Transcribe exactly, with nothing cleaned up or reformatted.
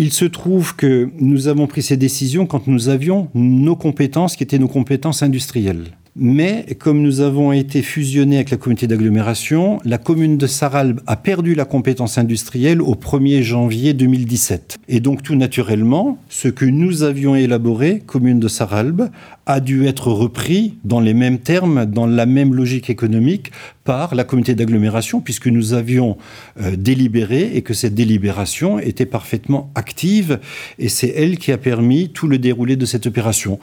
Il se trouve que nous avons pris ces décisions quand nous avions nos compétences qui étaient nos compétences industrielles. Mais comme nous avons été fusionnés avec la communauté d'agglomération, la commune de Sarralbe a perdu la compétence industrielle au premier janvier deux mille dix-sept. Et donc tout naturellement, ce que nous avions élaboré, commune de Sarralbe, a dû être repris dans les mêmes termes, dans la même logique économique par la communauté d'agglomération, puisque nous avions euh, délibéré et que cette délibération était parfaitement active et c'est elle qui a permis tout le déroulé de cette opération.